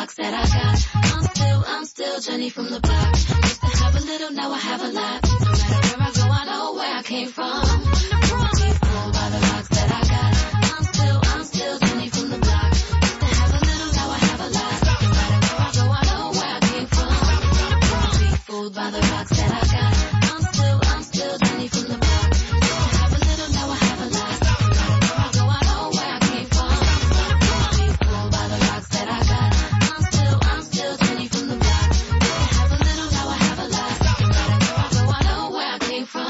rocks that I got. I'm still Jenny from the block. Used to have a little, now I have a lot. No matter where I go, I know where I came from. Won't be fooled by the rocks that I got. I'm still Jenny from the block. Used to have a little, now I have a lot. No matter where I go, I know where I came from. Won't be fooled by the rocks that I got. I'm still Jenny from the block. Used to have a little, now I have a lot. No matter where I go, I know where I came from. Won't be fooled by the rocks that I got. I'm still Jenny from the block. Used to have a little, now I have a lot. No matter where I go, I know where I came from.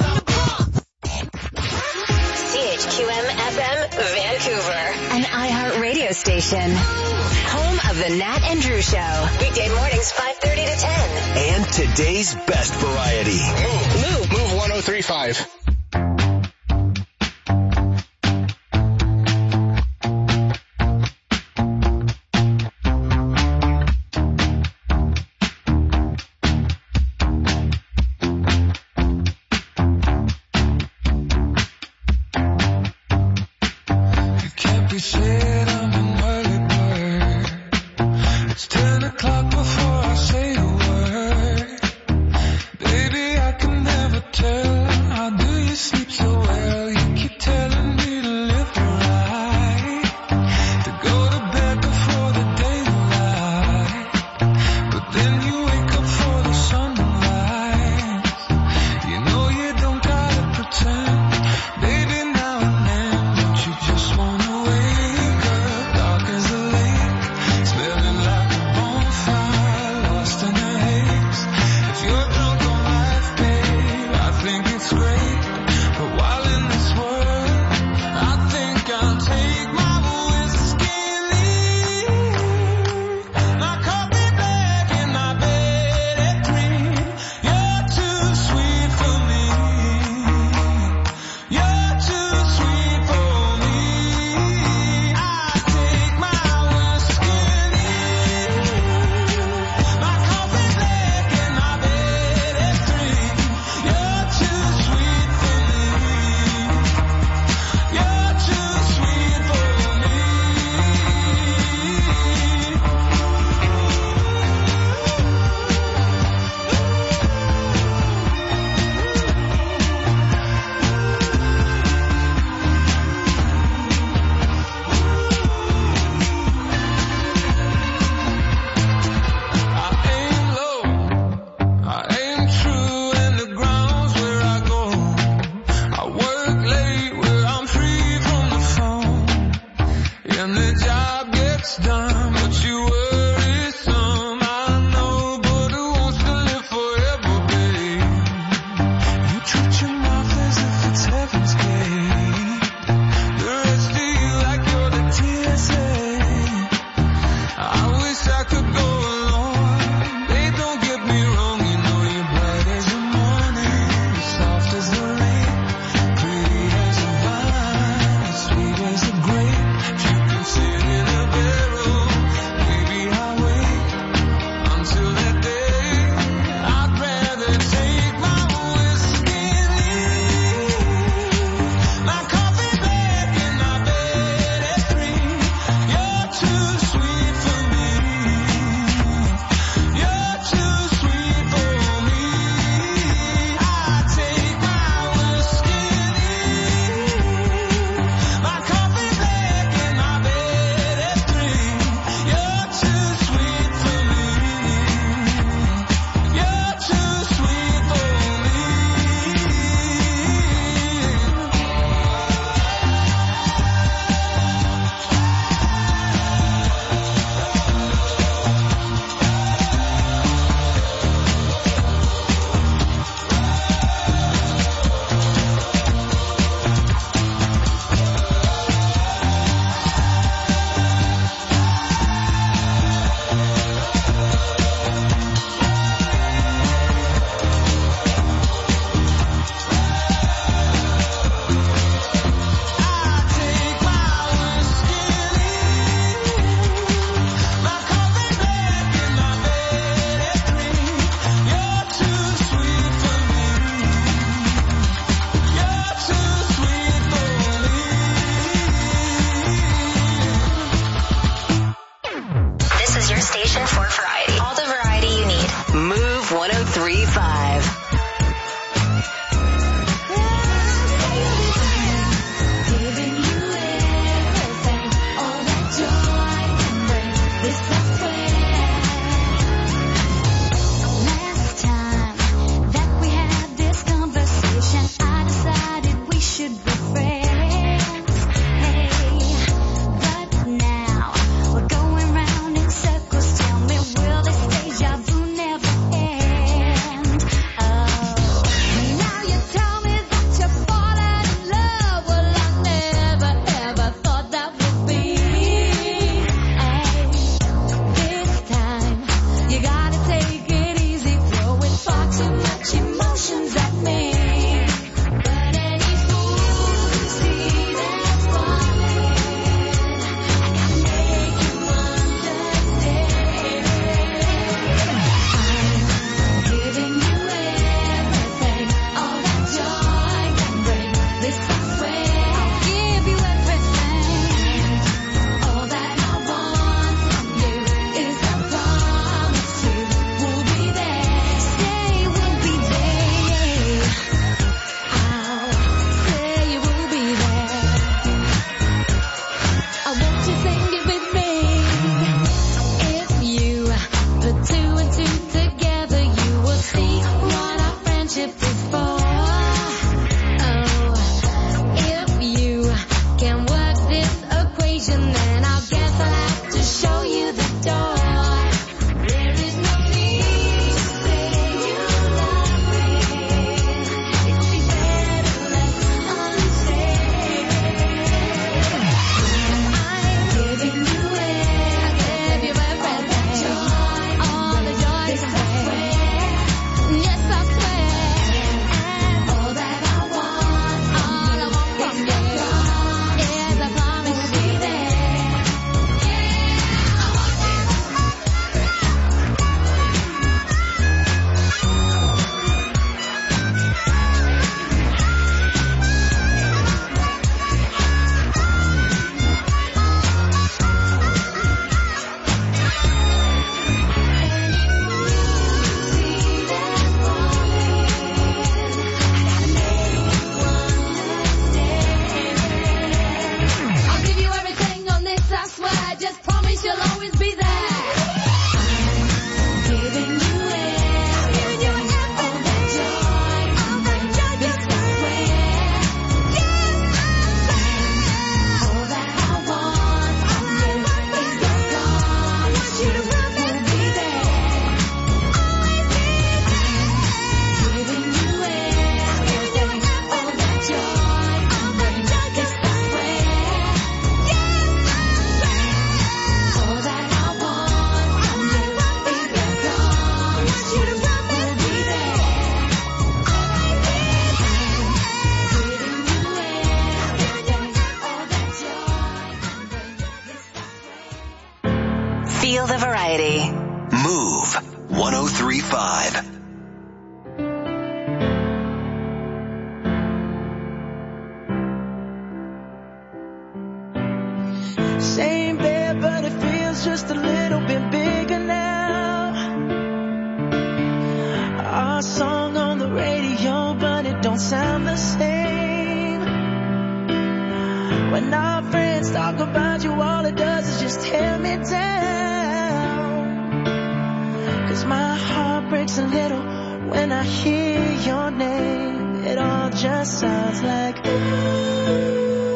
CHQM FM Vancouver, an iHeart radio station. Home of the Nat and Drew Show. Weekday mornings 5:30 to 10. And today's best variety. Move 1035. Baby, is your station for variety. All the variety you need. Move 103.5. Feel the variety. Move 103.5. Same bed, but it feels just a little bit bigger now. Our song on the radio, but it don't sound the same. When our friends talk about you, all it does is just tear me down. 'Cause my heart breaks a little when I hear your name. It all just sounds like ooh.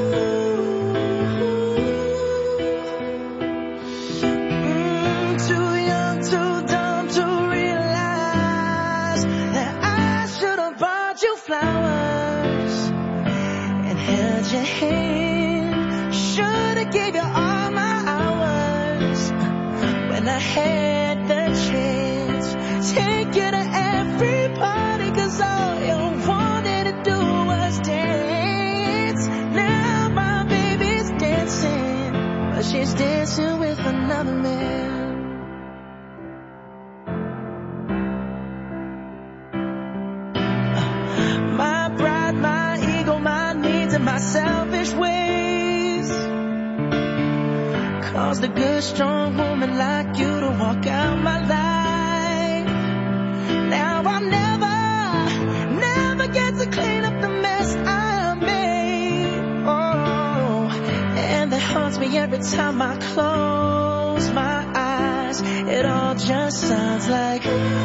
I had the chance, take you to every party, 'cause all you wanted to do was dance. Now my baby's dancing, but she's dancing with another man. My pride, my ego, my needs, and my selfish ways lost a good, strong woman like you to walk out my life. Now I'll never get to clean up the mess I made. Oh, and that haunts me every time I close my eyes. It all just sounds like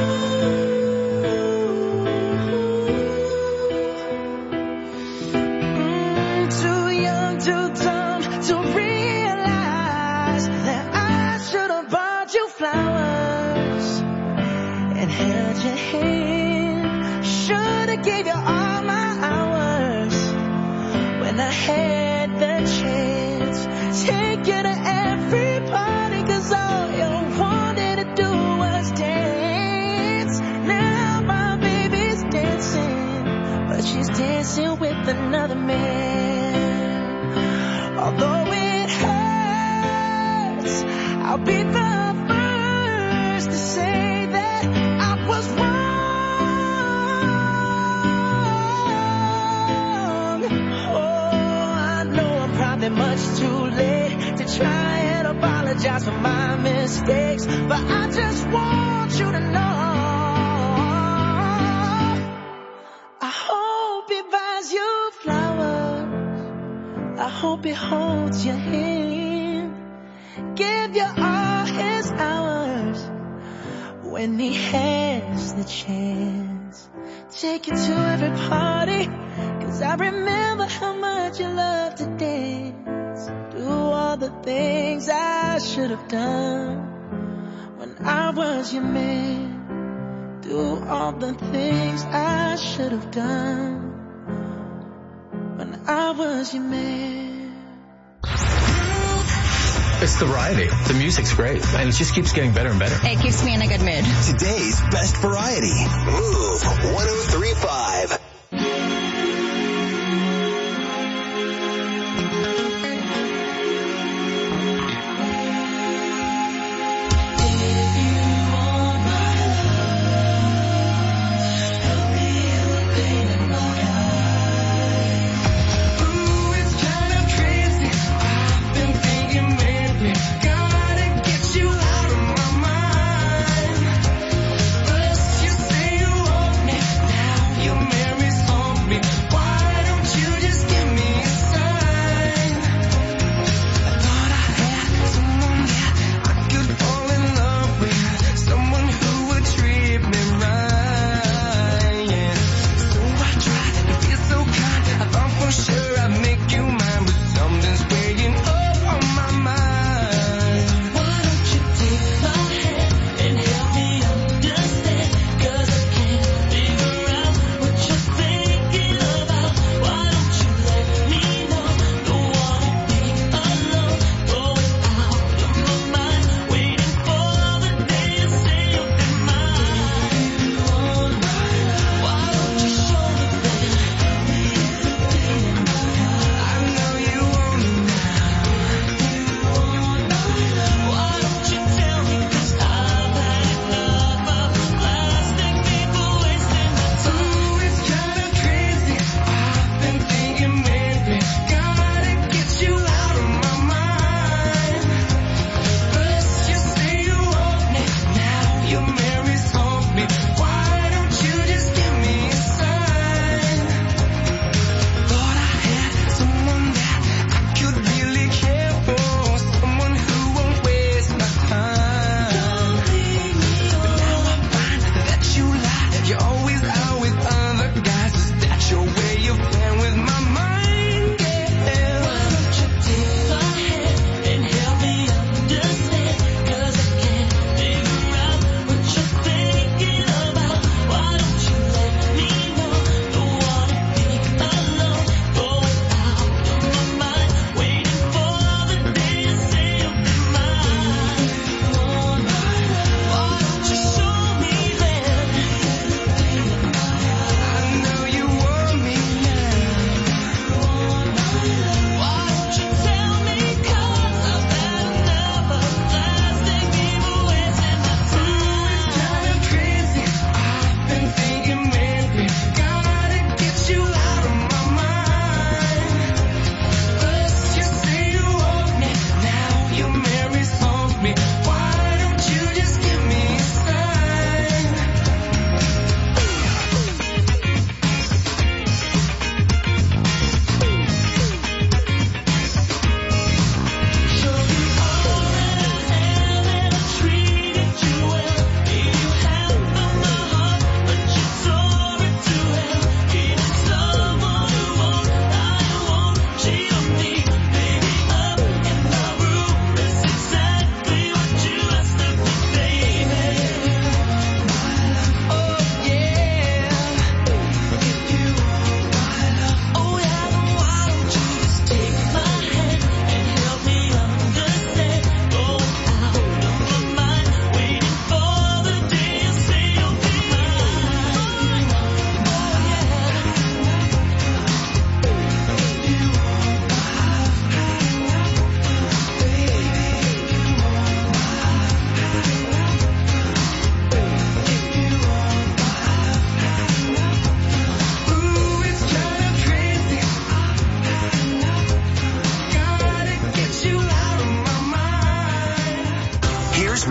too young, too dumb to realize that I should have bought you flowers and held your hand. Should have gave you all my hours when I had the chance. Take you to every party, 'cause all you wanted to do was dance. Now my baby's dancing, but she's dancing with another man. Although it hurts, I'll be the first to say that I was wrong. Oh, I know I'm probably much too late to try and apologize for my mistakes, but I just want you to know I hope he buys you flowers. I hope he holds your hand, give you all his hours when he has the chance. Take you to every party, 'cause I remember how much you loved to dance. Do all the things I should have done when I was your man. Do all the things I should have done when I was your man. It's the variety. The music's great, and it just keeps getting better and better. It keeps me in a good mood. Today's best variety. Move 103.5. Marry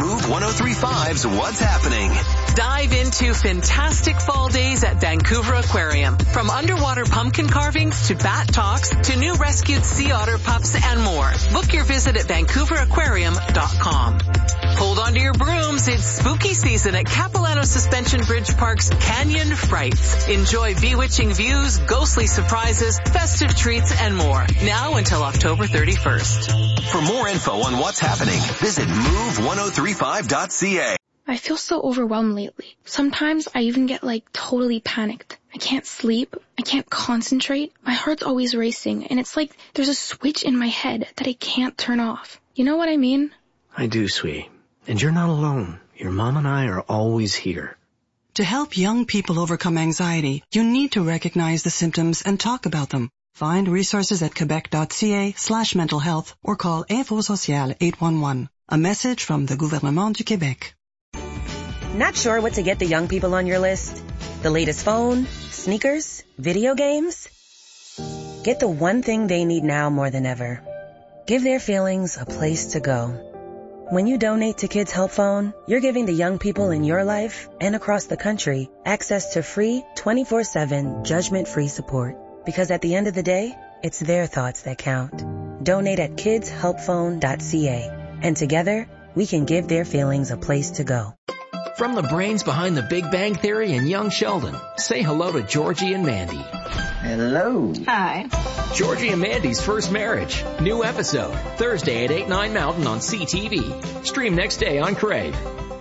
Move 103.5's What's Happening. Dive into fantastic fall days at Vancouver Aquarium. From underwater pumpkin carvings to bat talks to new rescued sea otter pups and more. Book your visit at vancouveraquarium.com. Hold on to your brooms. It's spooky season at Capilano Suspension Bridge Park's Canyon Frights. Enjoy bewitching views, ghostly surprises, festive treats, and more. Now until October 31st. For more info on what's happening, visit move1035.ca. I feel so overwhelmed lately. Sometimes I even get totally panicked. I can't sleep. I can't concentrate. My heart's always racing, and it's like there's a switch in my head that I can't turn off. You know what I mean? I do, sweetie. And you're not alone. Your mom and I are always here. To help young people overcome anxiety, you need to recognize the symptoms and talk about them. Find resources at quebec.ca/mental health or call Info Social 811. A message from the Gouvernement du Québec. Not sure what to get the young people on your list? The latest phone, sneakers, video games? Get the one thing they need now more than ever. Give their feelings a place to go. When you donate to Kids Help Phone, you're giving the young people in your life and across the country access to free 24/7 judgment-free support. Because at the end of the day, it's their thoughts that count. Donate at kidshelpphone.ca. And together, we can give their feelings a place to go. From the brains behind The Big Bang Theory and Young Sheldon, say hello to Georgie and Mandy. Hello. Hi. Georgie and Mandy's First Marriage. New episode, Thursday at 8, 9 Mountain on CTV. Stream next day on Crave.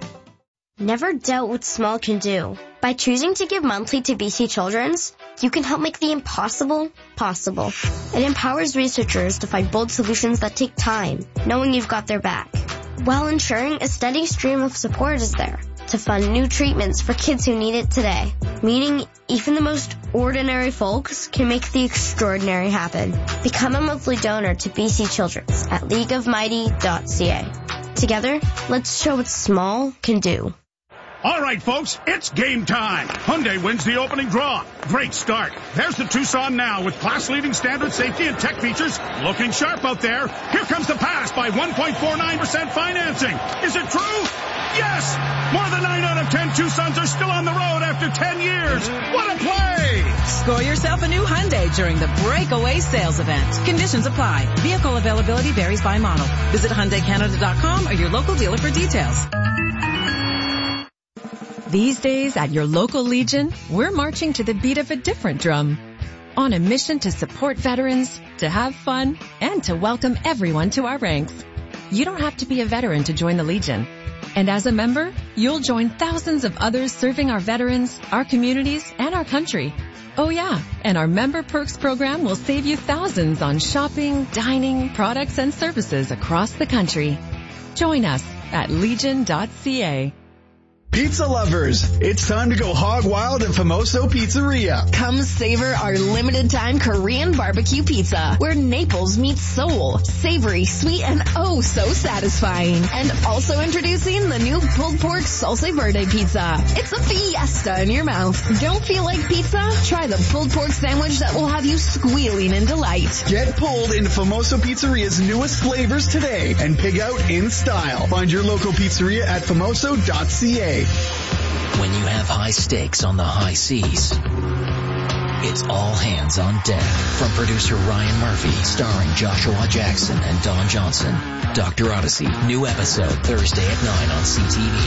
Never doubt what small can do. By choosing to give monthly to BC Children's, you can help make the impossible possible. It empowers researchers to find bold solutions that take time, knowing you've got their back, while ensuring a steady stream of support is there to fund new treatments for kids who need it today. Meaning, even the most ordinary folks can make the extraordinary happen. Become a monthly donor to BC Children's at leagueofmighty.ca. Together, let's show what small can do. All right, folks, it's game time. Hyundai wins the opening draw. Great start. There's the Tucson now with class-leading standard safety and tech features. Looking sharp out there. Here comes the pass by 1.49% financing. Is it true? Yes! More than 9 out of 10 Tucsons are still on the road after 10 years. What a play! Score yourself a new Hyundai during the Breakaway Sales Event. Conditions apply. Vehicle availability varies by model. Visit HyundaiCanada.com or your local dealer for details. These days at your local Legion, we're marching to the beat of a different drum. On a mission to support veterans, to have fun, and to welcome everyone to our ranks. You don't have to be a veteran to join the Legion. And as a member, you'll join thousands of others serving our veterans, our communities, and our country. Oh yeah, and our Member Perks program will save you thousands on shopping, dining, products, and services across the country. Join us at legion.ca. Pizza lovers, it's time to go hog wild at Famoso Pizzeria. Come savor our limited time Korean barbecue pizza, where Naples meets Seoul. Savory, sweet, and oh so satisfying. And also introducing the new pulled pork salsa verde pizza. It's a fiesta in your mouth. Don't feel like pizza? Try the pulled pork sandwich that will have you squealing in delight. Get pulled into Famoso Pizzeria's newest flavors today and pig out in style. Find your local pizzeria at famoso.ca. When you have high stakes on the high seas, it's all hands on deck. From producer Ryan Murphy, starring Joshua Jackson and Don Johnson. Dr. Odyssey, new episode Thursday at 9 on CTV.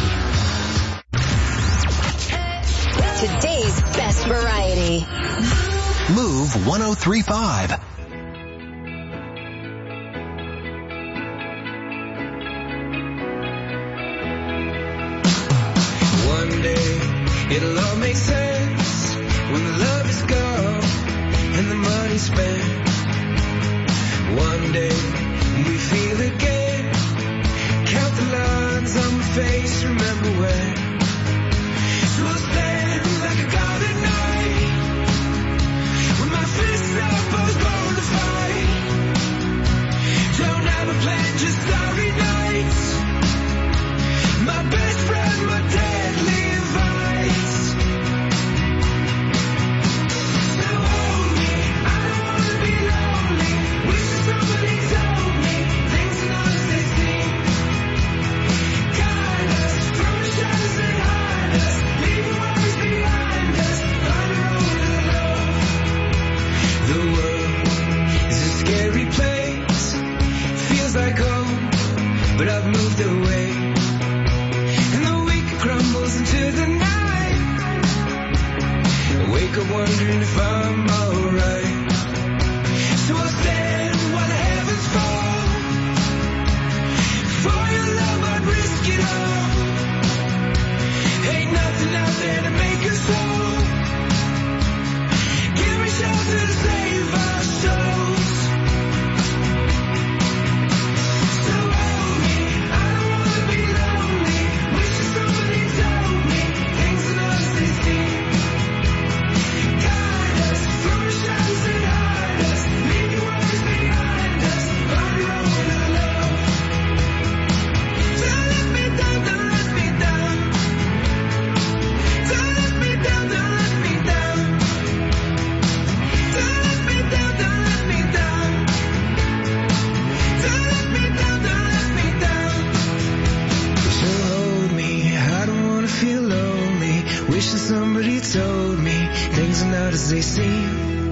Today's best variety. Move 103.5. One day, it'll all make sense when the love is gone and the money spent. One day, we feel again. Count the lines on my face, remember when. So I'll stand like a golden knight. With my fists up, I was born to fight. Don't have a plan, just starry nights. My best friend, my deadly advice. So hold me, I don't wanna be lonely. Wish somebody told me things are not as they seem. God wake up wondering if I'm alright. So I'll stand while the heavens fall. For your love I'd risk it all. Ain't nothing out there to make us whole. Give me shelter to save our souls. So hold me, I don't wanna be lonely. Wishing somebody told me things are not as they seem. Guide us from the shadows that hide us. Leave your worries behind us. Find your own way to love. Don't let me down, don't let me down. Don't let me down, don't let me down. Don't let me down, don't let me down. Don't let me down, don't let me down. So hold me, I don't wanna feel lonely. Wishing somebody told me things are not as they seem.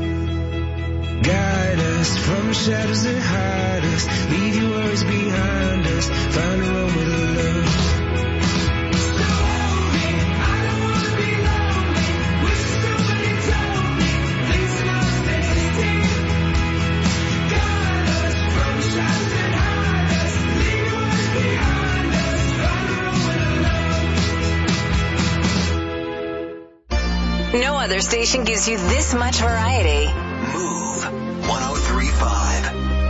Guide us from the shadows that hide us. Leave your worries behind us. Find our own way to love. So hold me, I don't wanna be lonely. Wishing somebody told me things are not as they seem. Guide us from the shadows that hide us. Leave your worries behind us. Find our own way to love. No other station gives you this much variety. Move 103.5.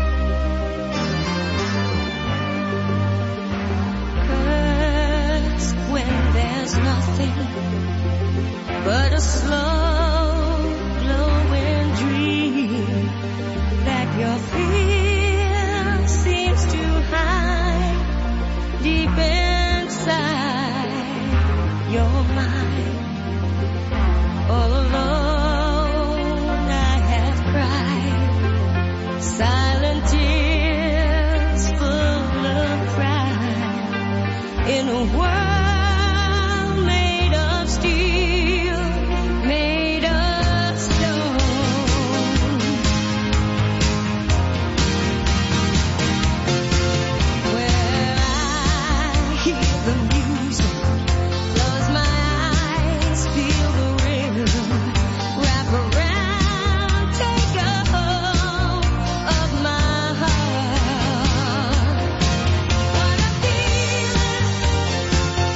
Hurts when there's nothing but a slow glowing dream that your fear seems to hide deep inside your mind. All alone I have cried silent tears full of pride in a world made of steel, made of stone. Where I hear the music, close my eyes, feel the rhythm, wrap around, take a hold of my heart. What a feeling,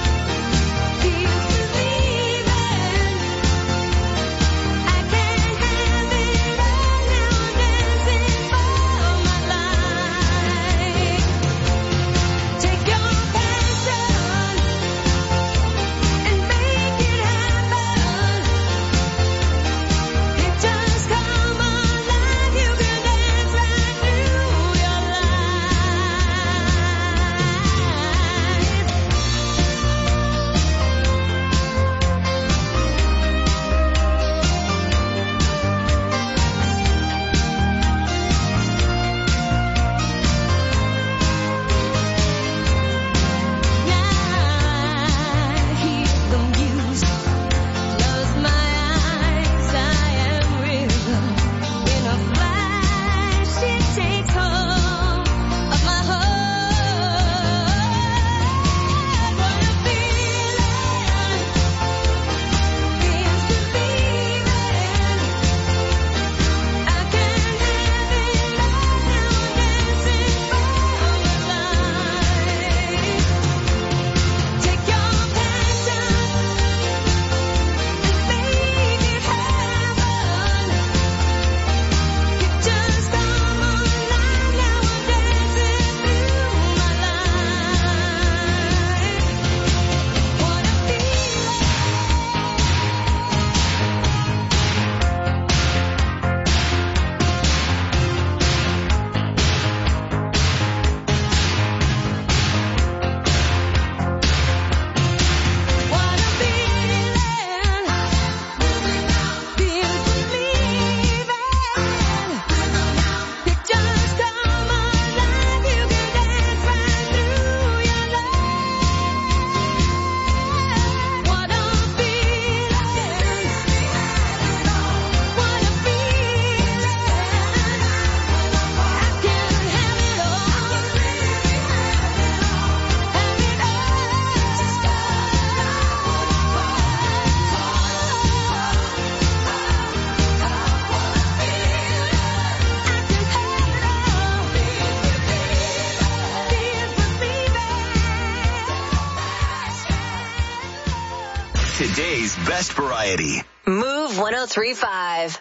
Today's best variety. Move 103.5.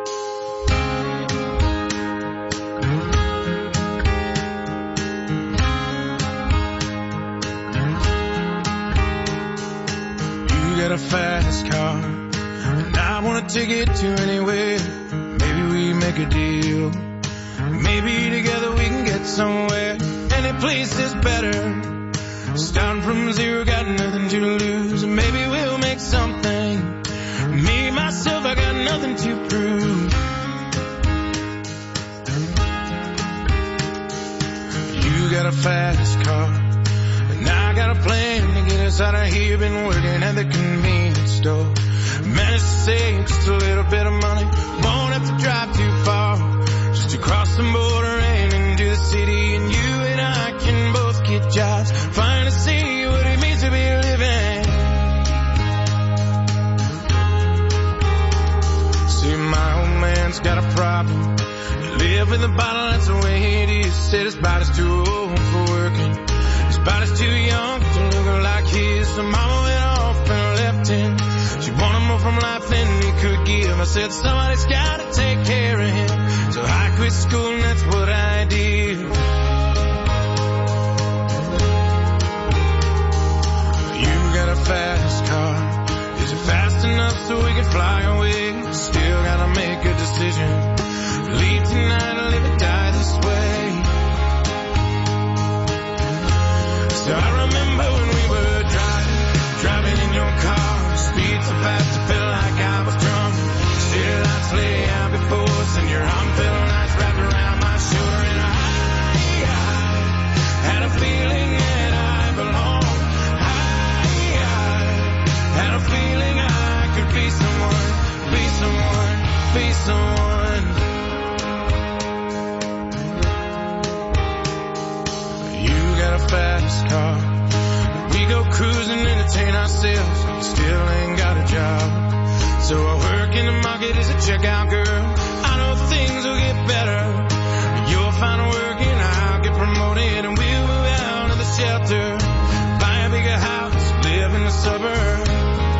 You got a fast car, and I want to take it to anywhere. Maybe we make a deal. Maybe together we can get somewhere. Any place is better. Starting from zero, got nothing to lose. And maybe we'll make something. Me, myself, I got nothing to prove. You got a fast car, and I got a plan to get us out of here. Been working at the convenience store. Managed to save just a little bit of money. Won't have to drive too far, just to cross the border and into the city. And you and I can both get jobs, finally see what it means to be living. See, my old man's got a problem. He live with a bottle, that's the way it is. Said his body's too old for working, his body's too young to look like his. So mama went off and left him. She wanted more from life than he could give. I said somebody's gotta take care of him, so I quit school and that's what I did. You got a fast car, is it fast enough so we can fly away? Still gotta make a decision, leave tonight or live and die this way. So I remember when we were driving in your car. Speed so fast it felt like I was drunk. City lights lay out before us, and your arm felt nice wrapped around my shoulder. And I had a feeling that I belonged. I had a feeling I could be someone, be someone, be someone. You got a fast car, we go cruising, entertain ourselves. Still ain't got a job, so I work in the market as a checkout girl. I know things will get better. You'll find work and I'll get promoted, and we'll move out of the shelter, buy a bigger house, live in the suburbs.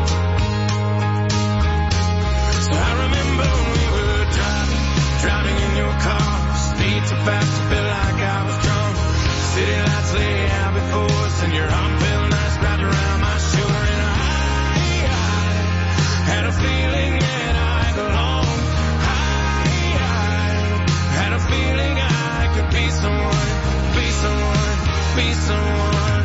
So I remember when we were driving in your car. Speed so fast it felt like I was drunk. City lights lay out before us, and your arm felt nice wrapped around my shoulder. And I had a feeling that I belonged. I had a feeling I could be someone, be someone, be someone.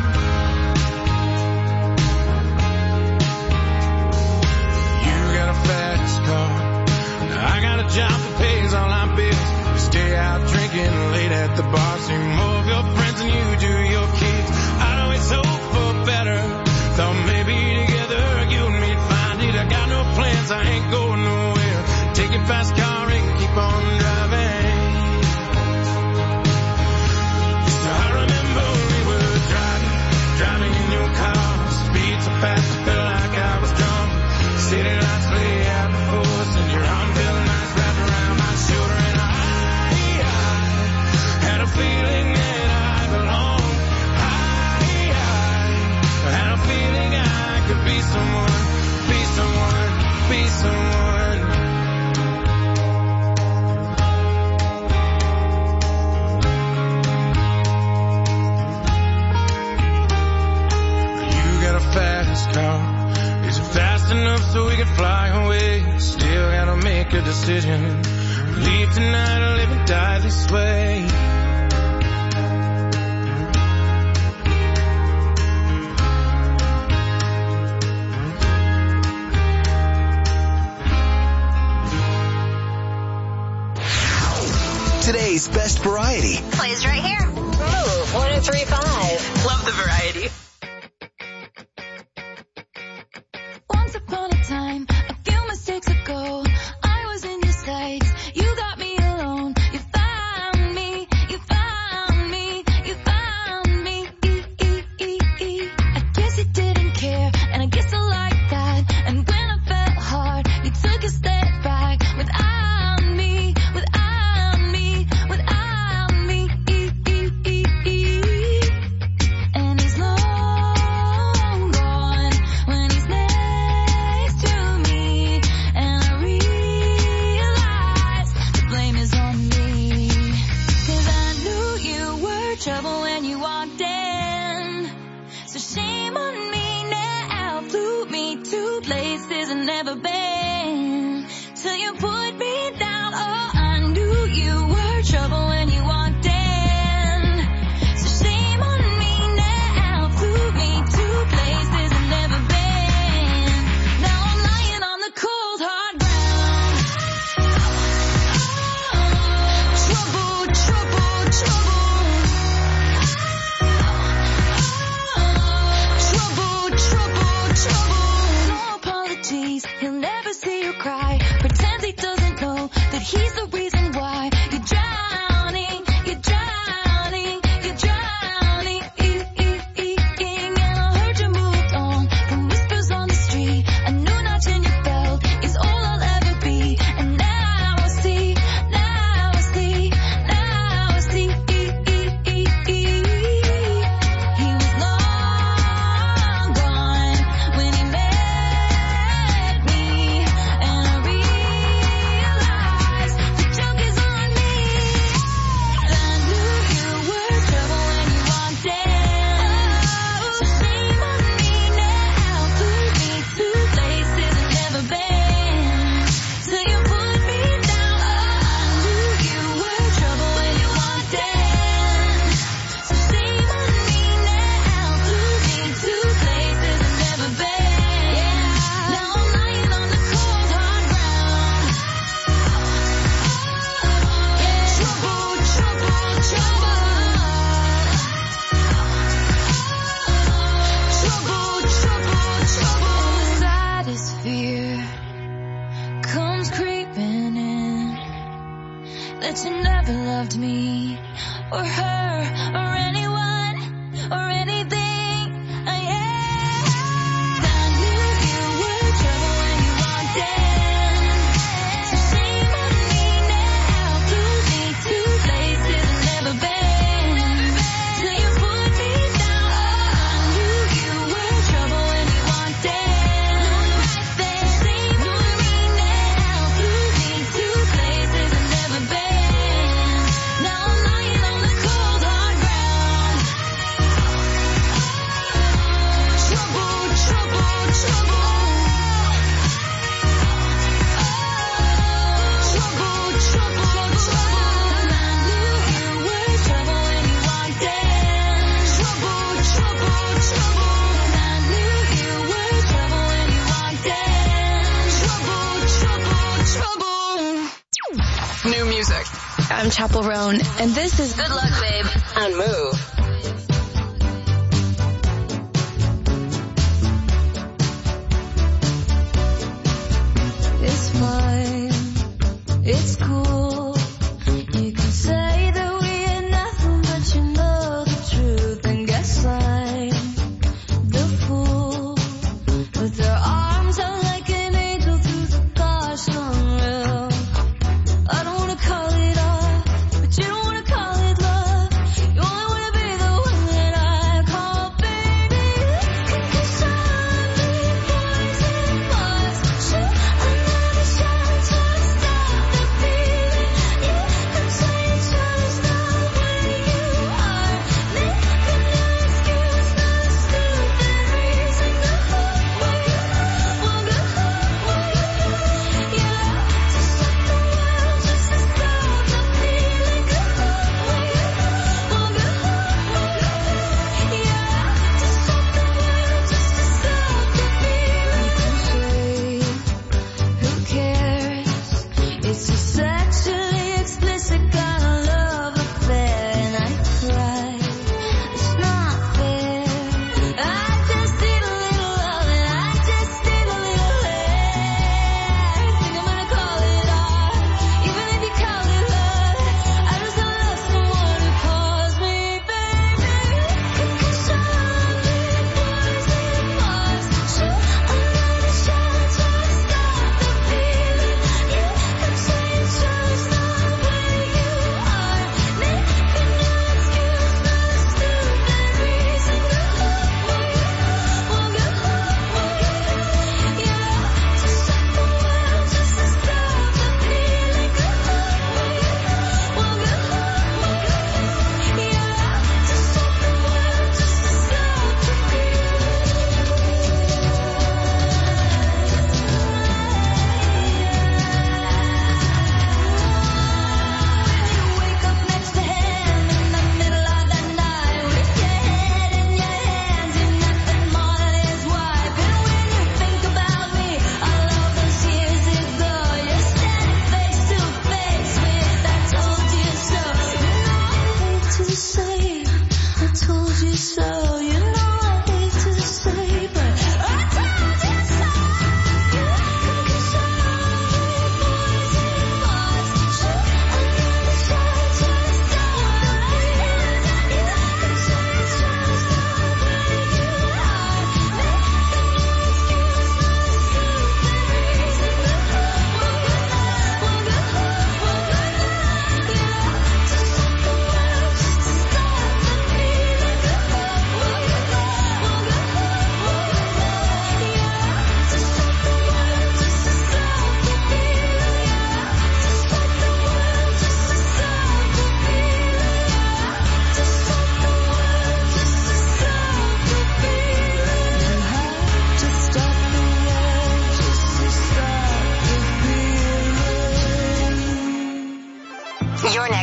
You got a fast car, I got a job that pays all our bills. We stay out drinking late at the bar, see more of your friends than you do your kids. I'd always hope for better, thought maybe together you and me'd find it. I got no plans, I ain't going nowhere. Take your fast car and keep on driving. So I remember we were driving in your car. Speed so fast it felt like I was drunk. City lights lay out before us, and your arm felt nice wrapped around my shoulder. And I had a feeling that I belonged. I had a feeling I could be someone, be someone, be someone. You got a fast car, is it fast enough so we can fly away? Still gotta make a decision, leave tonight or live and die this way. Today's best variety. Plays right here. Move 103.5. Love the variety. Once upon a time, a few mistakes ago, I was in your sights. You got me alone. You found me. You found me. You found me. I guess you didn't care, and I guess I like that. And when I felt hard, you took a step back without me. Without me. Without me. And he's long gone when he's never never been. Till you put me down, oh, I knew you were trouble when you walked in. So shame on me now, flew me to places I've never been. Now I'm lying on the cold hard ground. Trouble, trouble, trouble. Trouble, trouble, trouble. No apologies, he'll never see you cry. Pretends he doesn't know that he's the reason why you're drowning, you're drowning, you're drowning. And I heard you moved on from whispers on the street. A new notch in your belt is all I'll ever be. And now I see, now I see, now I see. He was long gone when he met me, and I realized the joke is on me. I knew you were trouble when you walked in. So shame on me now, flew me to places I've never been. Till you put me down, oh, I knew you were trouble when you walked in. So shame on me now, flew me to places I've never been. Now I'm lying on the cold hard ground. Trouble, trouble, trouble. Trouble, trouble, trouble. The saddest fear comes creeping in, that you never loved me or her or anyone or anything. I knew you were trouble when you walked in. So shame on me now, flew me to places I've never been. Till you put me down, oh, I knew you were trouble when you walked in. So shame on me now, flew me to places I've never been. Now I'm lying on the cold hard ground. Trouble, trouble, trouble. Trouble, trouble, trouble. I knew you were trouble when you walked in. Trouble, trouble, trouble. I knew you were trouble when you walked in. Trouble, trouble, trouble. New music. I'm Chapel Roan, and this is Good Luck, Babe, on Move. It's fine, it's cool. You can say that we ain't nothing, but you know the truth. And guess I'm the fool with their arms out like an angel through the gosh long rail. I don't wanna call it off, but you don't wanna call it love. You only wanna be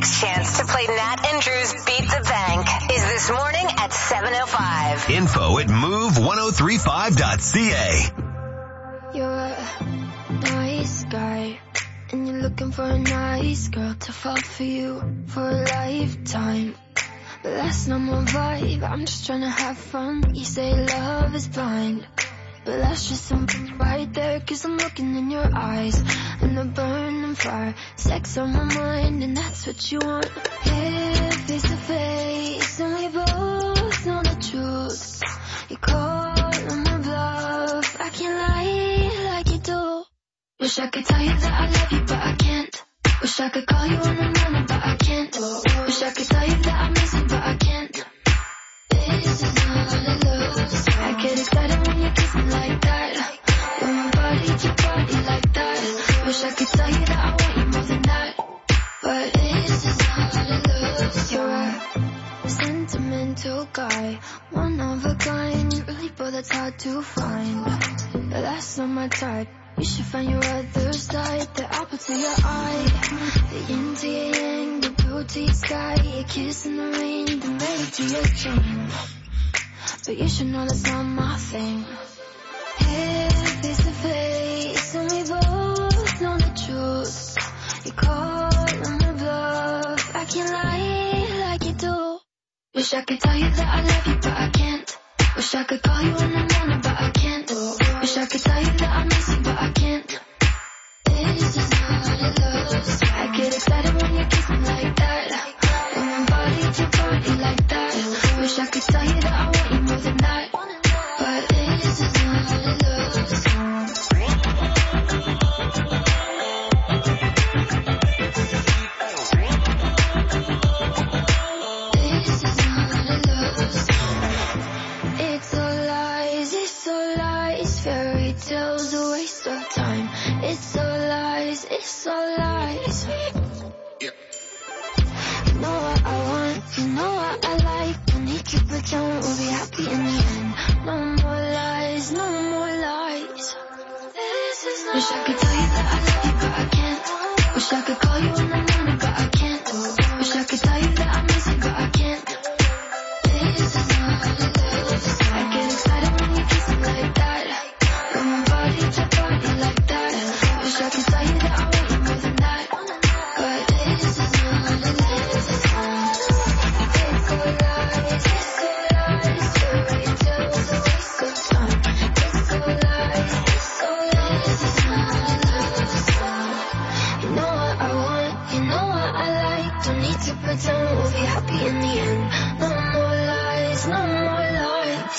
next chance to play Nat and Drew's Beat the Bank is this morning at 7:05. Info at move1035.ca. You're a nice guy, and you're looking for a nice girl to fall for you for a lifetime. But that's not my vibe, I'm just trying to have fun. You say love is blind, but that's just something right there, 'cause I'm looking in your eyes, and the burning fire, sex on my mind, and that's what you want. Here, face to face, and we both know the truth. You call on my bluff, I can't lie like you do. Wish I could tell you that I love you, but I can't. Wish I could call you in the morning, but I can't. Wish I could tell you that I miss you, but I can't. This is not a love. I get excited when you kiss me like that. When my body to body like that. Wish I could tell you that I want you more than that. But this is not a love. You're a sentimental guy, one of a kind. Really, but that's hard to find. But that's not my type. You should find your other side, the apple to your eye, the yin to your yang, the blue to your sky, your kiss in the rain, the melody to your chain. But you should know that's not my thing. Here, face to face, and we both know the truth. You call on my bluff, I can't lie like you do. Wish I could tell you that I love you, but I can't. Wish I could call you in the morning, but I can't. Wish I could tell you that I miss you, but I can't. This is not a love. I get excited when you kiss me like that. When my body to body like that. Wish I could tell you that I want you more than that. But this is not a love song. This is not a love song. It's all lies, it's all lies. Fairy tales, a waste of time. It's all lies, it's all lies. You know what I want, you know what I like. Don't need to pretend we'll be happy in the end. No more lies, no more lies. This is not. Wish I could tell you that I love you, but I can't. Wish I could call you in the morning, but I can't. Wish I could tell you that I miss you, but I can't. This is not a love. I get excited when you kiss me like that. From my body to body like that. Wish I could tell you that I want you more than that. But this is not a love. It's all lies, it's all lies. Fairy tales, a waste of time. It's all lies, it's all lies. This is not a love song. You know what I want, you know what I like. Don't need to pretend we'll be happy in the end. No more lies, no more lies.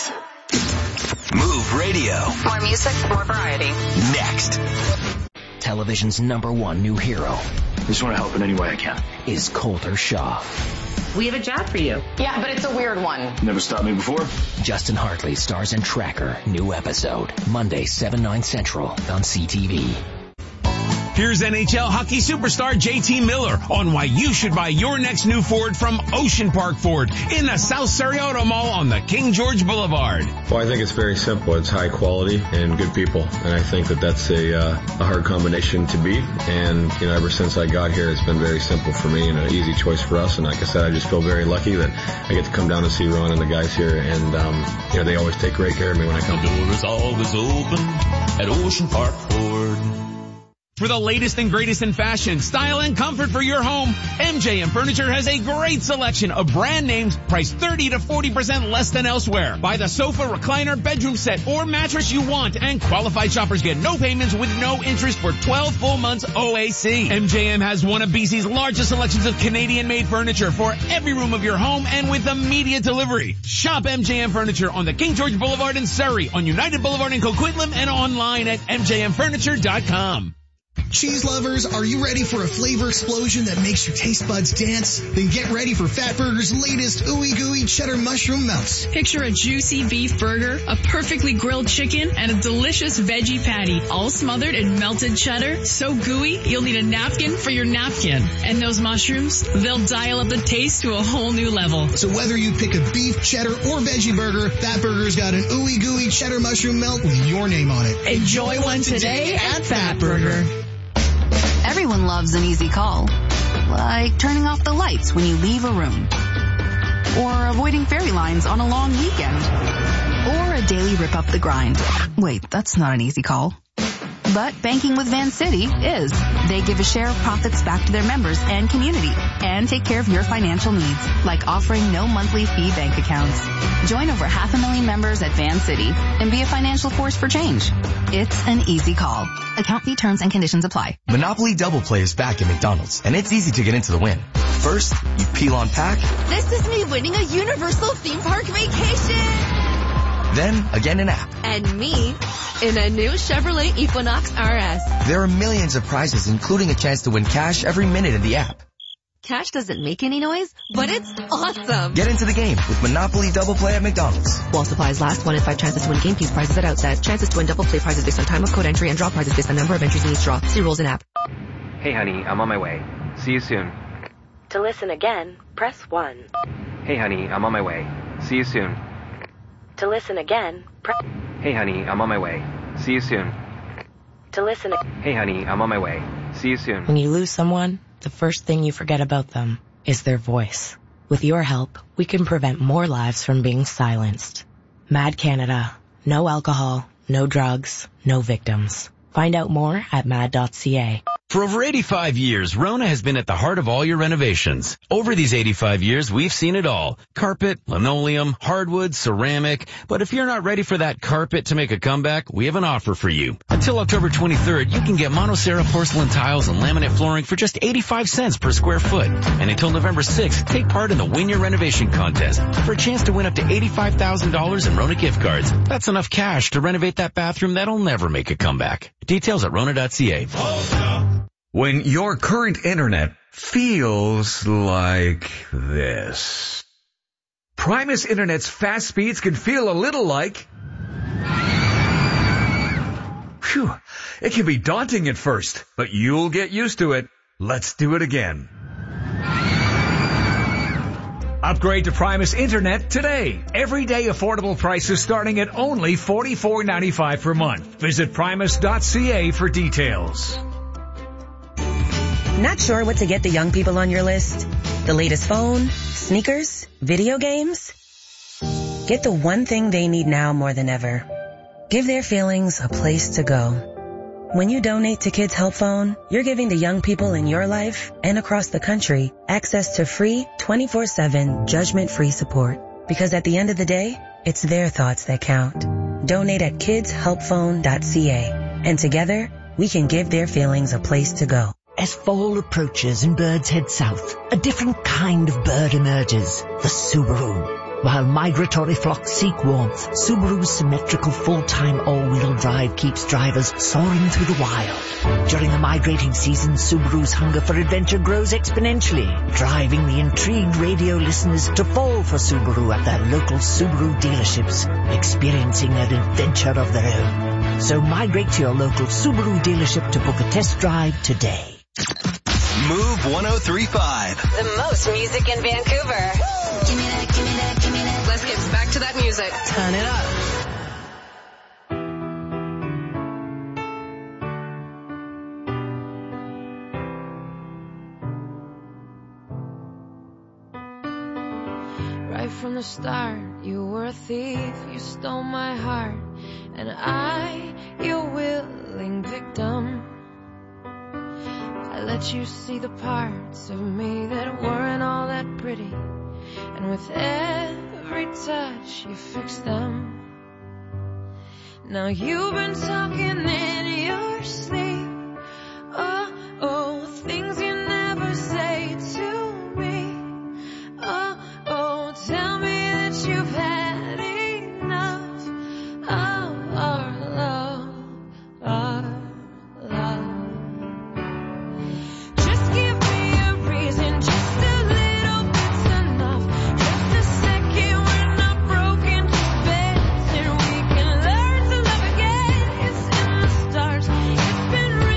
Move Radio. More music, more variety. Next. Television's #1 new hero. Just want to help in any way I can. Is Coulter Shaw. We have a job for you. Yeah, but it's a weird one. Never stopped me before. Justin Hartley stars in Tracker. New episode. Monday, 7/9 Central on CTV. Here's NHL hockey superstar JT Miller on why you should buy your next new Ford from Ocean Park Ford in the South Surrey Auto Mall on the King George Boulevard. Well, I think it's very simple. It's high quality and good people, and I think that that's a hard combination to beat. And ever since I got here, it's been very simple for me and an easy choice for us. And like I said, I just feel very lucky that I get to come down and see Ron and the guys here, and they always take great care of me when I come. The door is always open at Ocean Park Ford. For the latest and greatest in fashion, style, and comfort for your home, MJM Furniture has a great selection of brand names priced 30 to 40% less than elsewhere. Buy the sofa, recliner, bedroom set, or mattress you want, and qualified shoppers get no payments with no interest for 12 full months OAC. MJM has one of BC's largest selections of Canadian-made furniture for every room of your home and with immediate delivery. Shop MJM Furniture on the King George Boulevard in Surrey, on United Boulevard in Coquitlam, and online at mjmfurniture.com. Cheese lovers, are you ready for a flavor explosion that makes your taste buds dance? Then get ready for Fatburger's latest ooey gooey cheddar mushroom melts. Picture a juicy beef burger, a perfectly grilled chicken, and a delicious veggie patty, all smothered in melted cheddar, so gooey you'll need a napkin for your napkin. And those mushrooms, they'll dial up the taste to a whole new level. So whether you pick a beef, cheddar, or veggie burger, Fatburger's got an ooey gooey cheddar mushroom melt with your name on it. Enjoy one today at Fatburger. Everyone loves an easy call. like turning off the lights when you leave a room, or avoiding fairy lines on a long weekend, or a daily rip up the grind. Wait, that's not an easy call. But banking with Vancity is. They give a share of profits back to their members and community and take care of your financial needs, like offering no monthly fee bank accounts. Join over 500,000 members at Vancity and be a financial force for change. It's an easy call. Account fee terms and conditions apply. Monopoly Double Play is back at McDonald's, and it's easy to get into the win. First, you peel on pack. This is me winning a Universal theme park vacation. Then, again in app. And me in a new Chevrolet Equinox RS. There are millions of prizes, including a chance to win cash every minute in the app. Cash doesn't make any noise, but it's awesome. Get into the game with Monopoly Double Play at McDonald's. While supplies last, 1 in 5 chances to win game piece prizes at outset. Chances to win double play prizes based on time of code entry and draw prizes based on number of entries in each draw. See rules in app. Hey honey, I'm on my way. See you soon. To listen again, press 1. Hey honey, I'm on my way. See you soon. To listen again, press... Hey honey, I'm on my way. See you soon. To listen... Hey honey, I'm on my way. See you soon. When you lose someone, the first thing you forget about them is their voice. With your help, we can prevent more lives from being silenced. Mad Canada. No alcohol, no drugs, no victims. Find out more at mad.ca. For over 85 years, Rona has been at the heart of all your renovations. Over these 85 years, we've seen it all. Carpet, linoleum, hardwood, ceramic. But if you're not ready for that carpet to make a comeback, we have an offer for you. Until October 23rd, you can get Monocera porcelain tiles and laminate flooring for just 85 cents per square foot. And until November 6th, take part in the Win Your Renovation contest for a chance to win up to $85,000 in Rona gift cards. That's enough cash to renovate that bathroom that'll never make a comeback. Details at Rona.ca. When your current internet feels like this. Primus Internet's fast speeds can feel a little like... Phew, it can be daunting at first, but you'll get used to it. Let's do it again. Upgrade to Primus Internet today. Everyday affordable prices starting at only $44.95 per month. Visit Primus.ca for details. Not sure what to get the young people on your list? The latest phone, sneakers, video games? Get the one thing they need now more than ever. Give their feelings a place to go. When you donate to Kids Help Phone, you're giving the young people in your life and across the country access to free 24/7 judgment-free support. Because at the end of the day, it's their thoughts that count. Donate at kidshelpphone.ca. And together, we can give their feelings a place to go. As fall approaches and birds head south, a different kind of bird emerges, the Subaru. While migratory flocks seek warmth, Subaru's symmetrical full-time all-wheel drive keeps drivers soaring through the wild. During the migrating season, Subaru's hunger for adventure grows exponentially, driving the intrigued radio listeners to fall for Subaru at their local Subaru dealerships, experiencing an adventure of their own. So migrate to your local Subaru dealership to book a test drive today. Move 103.5. The most music in Vancouver. Give me that, give me that, give me that. Let's get back to that music. Turn it up. Right from the start, you were a thief, you stole my heart, and I, your willing victim. I let you see the parts of me that weren't all that pretty, and with every touch you fixed them. Now you've been talking in your sleep, oh, things you never say to me. Oh, tell me that you've had enough of our love, Just give me a reason, just a little bit's enough. Just a second, we're not broken to bits, and we can learn to love again. It's in the stars, it's been real.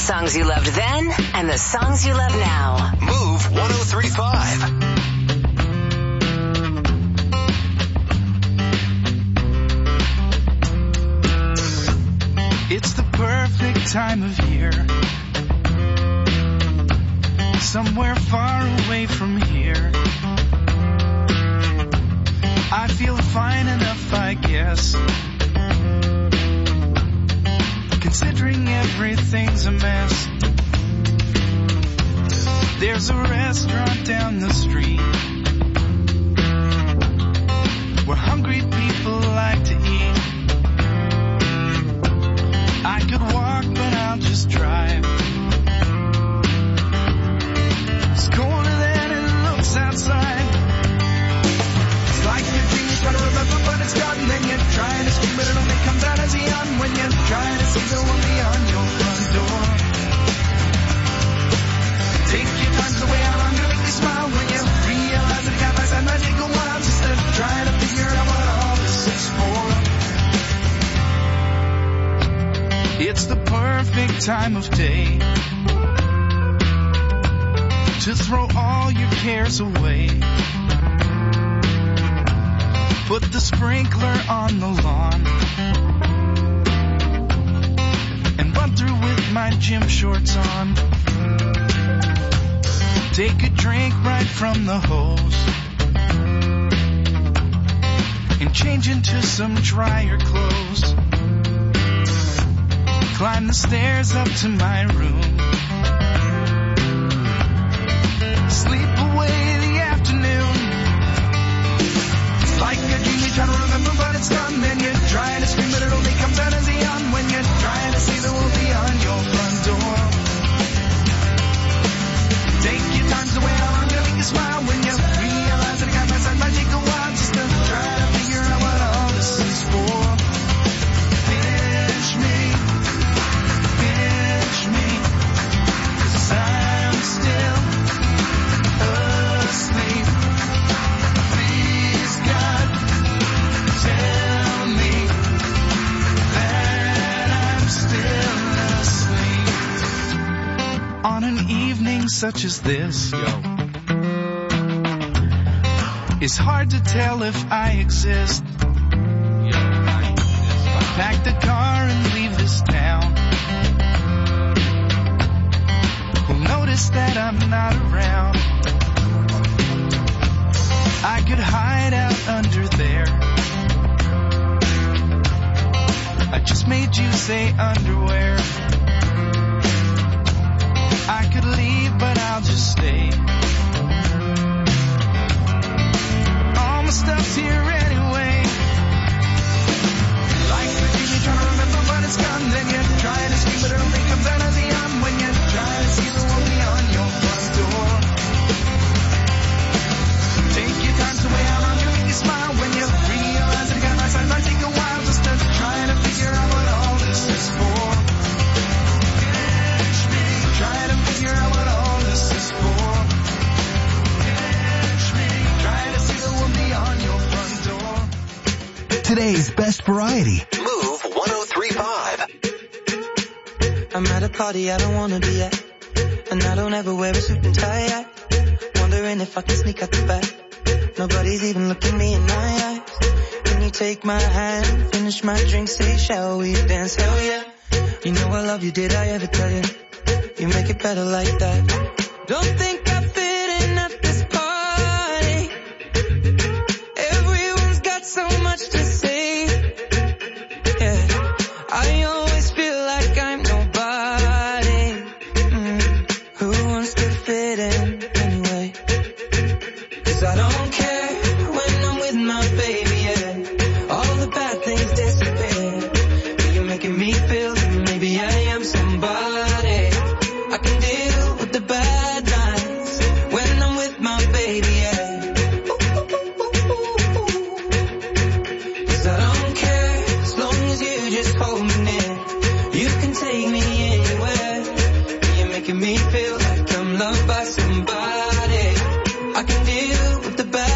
songs you loved then and the songs you love now. Move 103.5. It's the perfect time of year. Somewhere far away from here. I feel fine enough, I guess. Considering everything's a mess. There's a restaurant down the street where hungry people like to eat. I could walk, but I'll just drive. It's colder than it looks outside. It's like your dream, you're trying to remember, but it's gone. Then you're trying to scream, but it only comes out as a yawn when you're trying to see the one beyond your front door. Take your time to weigh out, I'm gonna make you smile when you realize that it got my side might take a while just to try to figure out what all this is for. It's the perfect time of day to throw all your cares away. Put the sprinkler on the lawn and run through with my gym shorts on. Take a drink right from the hose and change into some drier clothes. Climb the stairs up to my room. Sleep away the afternoon. It's like a dream, you're trying to remember, but it's gone. Then you're trying to scream, but it only comes out as a yawn when you're trying to see the world beyond your front door. Take your time to weigh out, I'm gonna make you smile when you realize that it got my side might take a while just to try to figure out what all this is for. Pinch me. I'm still asleep. Please, God, tell me that I'm still asleep. On an evening such as this, it's hard to tell if I exist. Pack the car and leave this town. Notice that I'm not around. I could hide out under there. I just made you say underwear. I could leave, but I'll just stay. All my stuff's here anyway. Like the dream you're trying to remember, but it's gone. Then you're trying to scream, but it only comes out as a yawn when you're trying to see the world beyond your front door. Take your time to weigh out, I'm gonna make you smile when you realize that it got my side might take a while just to try to figure out what all this is for. Catch me, try to figure out what all this is for. Catch me, try to see the world beyond your front door. Today's best variety. Move 103.5. I'm at a party I don't wanna be at, and I don't ever wear a suit and tie yet. Wondering if I can sneak out the back. Nobody's even looking me in my eyes. Can you take my hand, finish my drink, say shall we dance? Hell yeah. You know I love you, did I ever tell you? You make it better like that. Don't think I fit in at this party. Everyone's got so much to say. Yeah, I always feel like I'm nobody. Who wants to fit in anyway? 'Cause I don't care when I'm with my baby, yeah. All the bad things disappear. You're making me feel that maybe I am somebody. I can deal with the bad nights when I'm with my baby, yeah. 'Cause I don't care as long as you just hold me near. You can take me anywhere. You're making me feel like I'm loved by somebody. I can deal with the bad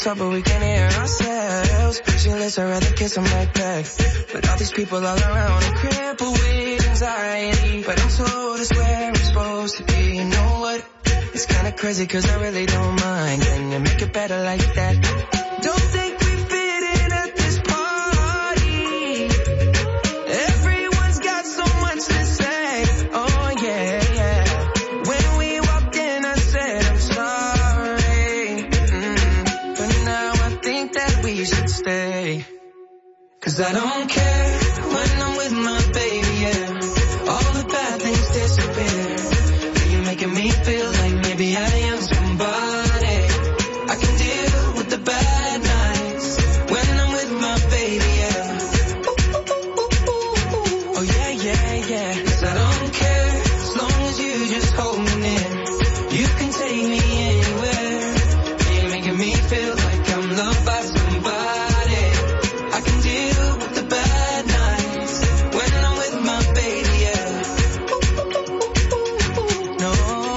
talk, but we can hear ourselves. Speechless, I'd rather kiss them right back. But all these people all around are crippled with anxiety. But I'm told it's where I'm supposed to be. You know what? It's kinda crazy cause I really don't mind. Can you make it better like that? Don't think we fit in at this party. Everyone's got so much to say. Oh yeah, yeah. When we walked in I said I'm sorry. But now I think that we should stay. Cause I don't care when I'm with my baby, yeah. All the bad things disappear. You're making me feel like maybe I am somebody. I can deal with the bad nights when I'm with my baby, yeah. Oh yeah, yeah, yeah. Cause I don't care as long as you just hold me near. You can take me anywhere. You're making me feel like I'm loved by somebody. I can deal with the bad nights when I'm with my baby, yeah. No,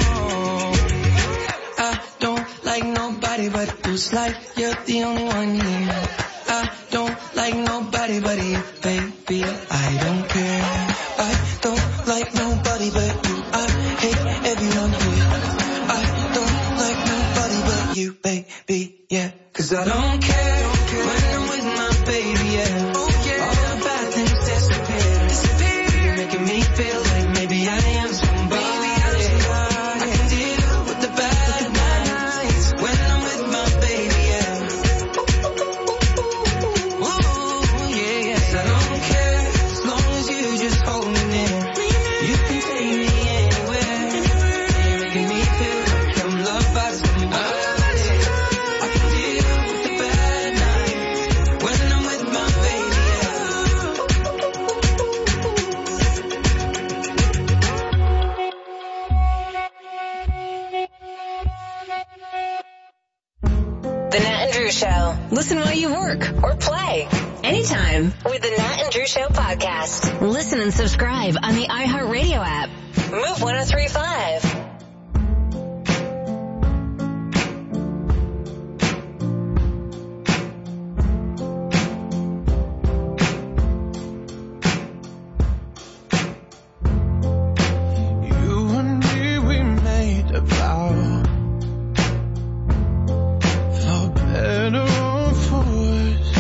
I don't like nobody but who's like you're the only one here. I don't like nobody but you, baby. I don't care. I don't like nobody but you. I hate everyone here. I don't like nobody but you, baby, yeah. Cause I don't care when I'm with my baby, yeah. All the bad things disappear. You're making me feel like maybe I am somebody. I can deal with the bad nights when I'm with my baby, yeah. Ooh, yeah, yeah. 'Cause I don't care as long as you just hold me near. You can take me anywhere. You're making me feel like I'm loved by somebody. I can deal with the bad nights when I'm with my baby, yeah. The Nat and Drew Show. Listen while you work or play. Anytime with the Nat and Drew Show podcast. Listen and subscribe on the iHeartRadio app. Move 1035. You and me, we made a vow. For better or for worse.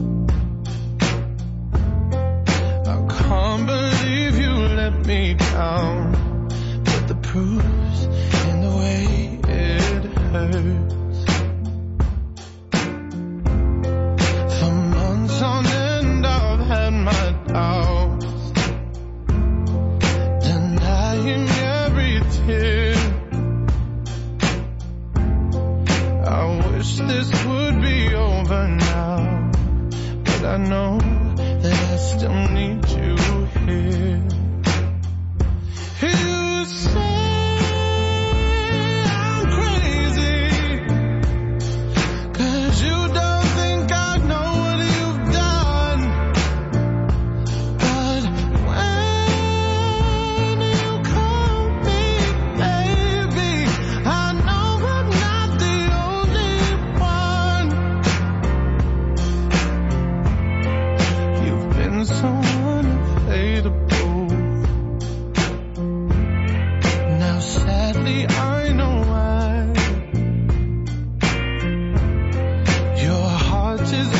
I can't believe you let me down. But the proof's in the way it hurts. For months on end I've had my doubts. Denying every tear. I wish this would be over now, but I know that I still need you here. You say I'm crazy, 'cause you don't think I know what you've done. But when you call me baby, I know I'm not the only one. You've been so unavailable. Now sadly I know why. Your heart is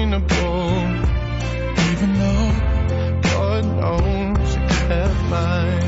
unobtainable, even though God knows you kept mine.